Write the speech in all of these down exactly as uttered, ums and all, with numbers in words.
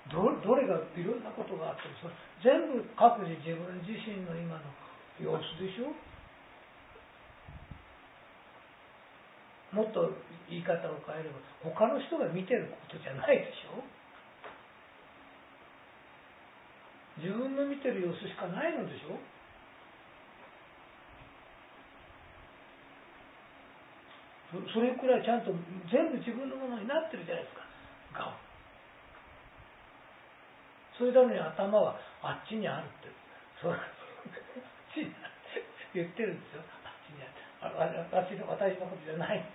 ど, どれがいろんなことがあっても、それ全部各自自分自身の今の様子でしょ。もっと言い方を変えれば、他の人が見てることじゃないでしょ。自分の見てる様子しかないのでしょ。それくらいちゃんと全部自分のものになってるじゃないですか、顔。それなのに頭はあっちにあるって、そう言ってるんですよ。あっちにある。私の私のことじゃないって。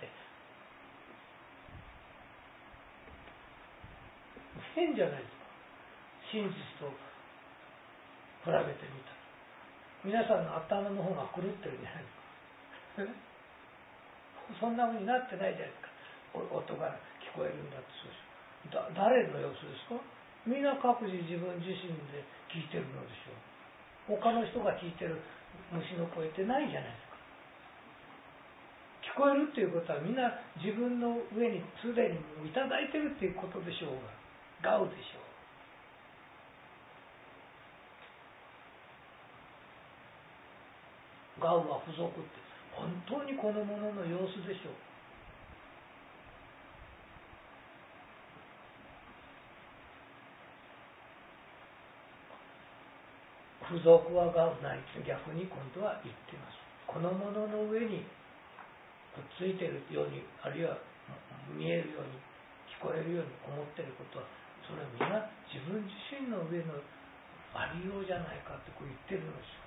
変じゃないですか。真実と比べてみたら。皆さんの頭の方が狂ってるじゃないですか。そんな風になってないじゃないですか。音が聞こえるんだって。そうしだ誰の様子ですか。みんな各自自分自身で聞いてるのでしょう。他の人が聞いてる虫の声ってないじゃないですか。聞こえるっていうことはみんな自分の上にすでにもういただいてるっていうことでしょうが、ガウでしょう。ガウは付属って本当にこのものの様子でしょう。付属はガウないって逆に今度は言っています。このものの上にくっついているように、あるいは見えるように聞こえるように思っていることは、それはみんな自分自身の上のありようじゃないかってこう言ってるんです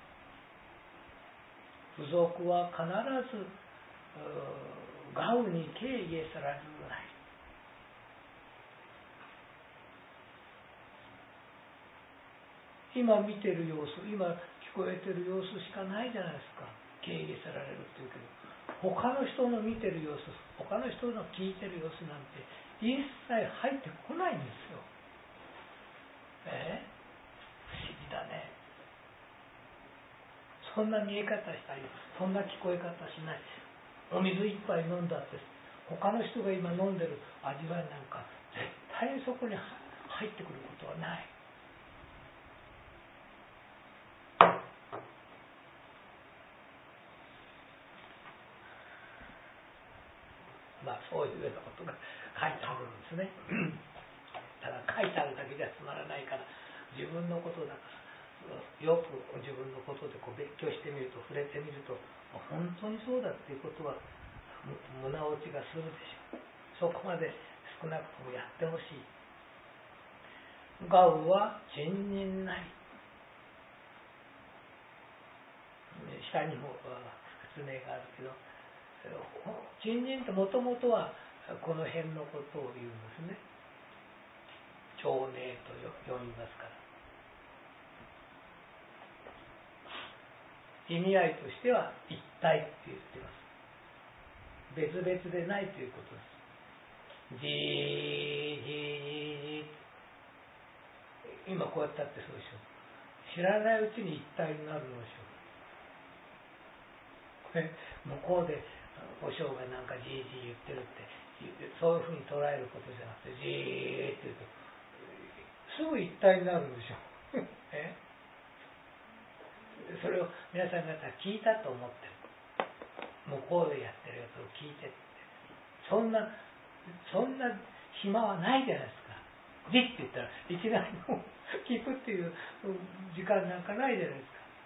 よ。付属は必ずガウに敬意されるない。今見てる様子、今聞こえてる様子しかないじゃないですか。敬意されるっていうけど、他の人の見てる様子、他の人の聞いてる様子なんて一切入ってこないんですよ。えー、不思議だね。そんな見え方したり、そんな聞こえ方しない。お水一杯飲んだって他の人が今飲んでる味わいなんか絶対にそこに入ってくることはない。まあそういうようなことが書いてあるんですね。ただ書いてあるだけじゃつまらないから、自分のことだからよく自分のことでこう勉強してみると、触れてみると本当にそうだっていうことは胸落ちがするでしょう。そこまで少なくともやってほしい。ガウは珍人なり。下にも説明があるけど、珍人ってもともとはこの辺のことを言うんですね。長寧と呼びますから。意味合いとしては一体って言ってます。別々でないということです。じーじーじー今こうやったってそうでしょ。知らないうちに一体になるのでしょう。これ向こうでお正がなんかじーじー言ってるってそういうふうに捉えることじゃなくて、じーって言うとすぐ一体になるんでしょう。えそれを皆さん方聞いたと思ってる。向こうでやってるやつを聞いてって、そんなそんな暇はないじゃないですか。じって言ったらいきなりもう聞くっていう時間なんかないじゃない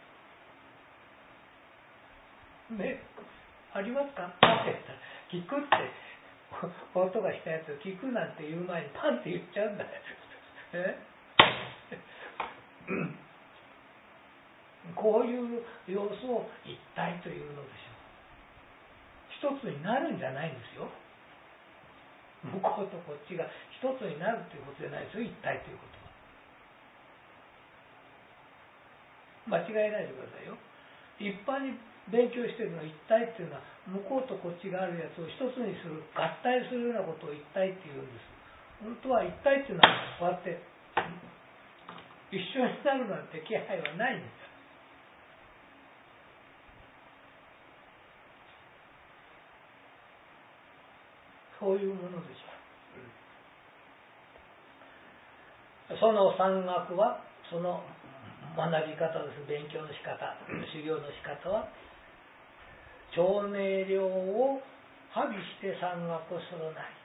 ですか。ね、ありますかって言ったら、聞くって音がしたやつを聞くなんて言う前にパンって言っちゃうんだよ。えこういう様子を一体というのでしょう。一つになるんじゃないんですよ。向こうとこっちが一つになるということじゃないですよ。一体ということは間違えないでくださいよ。一般に勉強しているのは一体っていうのは、向こうとこっちがあるやつを一つにする、合体するようなことを一体っていうんです。本当は一体っていうのはこうやって一緒になるなんて気配はないんです。そういうものでしょう。 その山岳は、その学び方です。勉強の仕方、修行の仕方は、長命量をはびして山岳をするなり。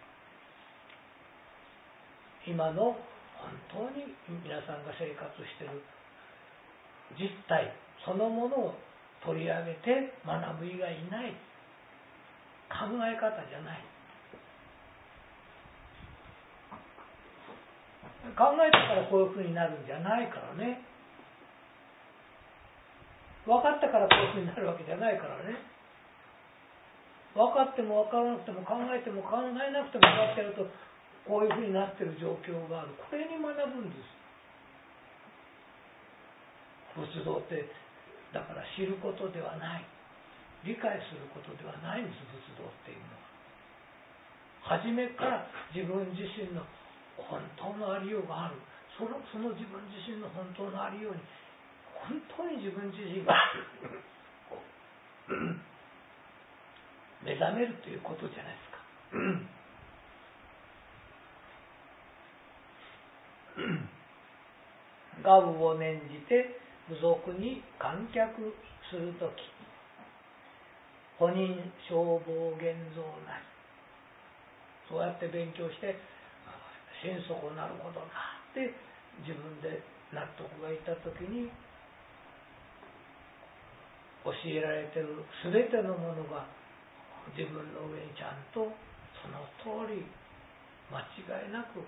今の本当に皆さんが生活している実態そのものを取り上げて学ぶ以外ない。考え方じゃない。考えたからこういうふうになるんじゃないからね。分かったからこういうふうになるわけじゃないからね。分かっても分からなくても考えても考えなくても分かってやるとこういうふうになっている状況がある。これに学ぶんです。仏道ってだから知ることではない。理解することではないんです。仏道っていうのは。初めから自分自身の本当のありようがある。その、その自分自身の本当のありように本当に自分自身が目覚めるということじゃないですか。我部を念じて部族に観客するとき、本人消防現像なり。そうやって勉強して心底なるほどなって自分で納得がいったときに、教えられているすべてのものが自分の上にちゃんとその通り間違いなく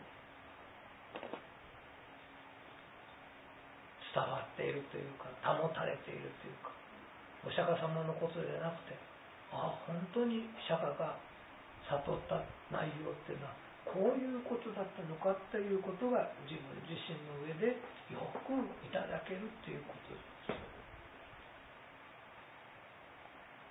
伝わっているというか保たれているというか、お釈迦様のことじゃなくて、ああ本当に釈迦が悟った内容っていうのはこういうことだったのかということが自分自身の上でよくいただけるということです。